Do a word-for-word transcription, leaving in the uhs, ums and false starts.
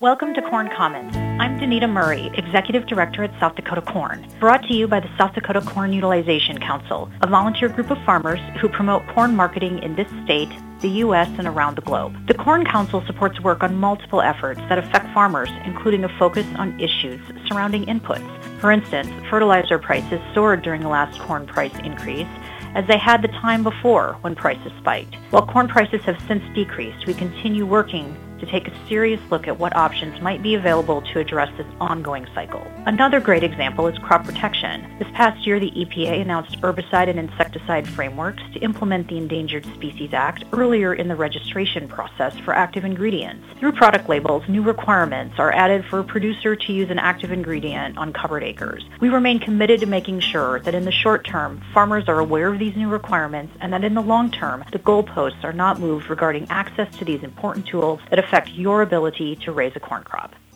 Welcome to Corn Commons. I'm Danita Murray, Executive Director at South Dakota Corn, brought to you by the South Dakota Corn Utilization Council, a volunteer group of farmers who promote corn marketing in this state, the U S, and around the globe. The Corn Council supports work on multiple efforts that affect farmers, including a focus on issues surrounding inputs. For instance, fertilizer prices soared during the last corn price increase, as they had the time before when prices spiked. While corn prices have since decreased, we continue working to take a serious look at what options might be available to address this ongoing cycle. Another great example is crop protection. This past year, the E P A announced herbicide and insecticide frameworks to implement the Endangered Species Act earlier in the registration process for active ingredients. Through product labels, new requirements are added for a producer to use an active ingredient on covered acres. We remain committed to making sure that in the short term, farmers are aware of these new requirements and that in the long term, the goalposts are not moved regarding access to these important tools that affect your ability to raise a corn crop.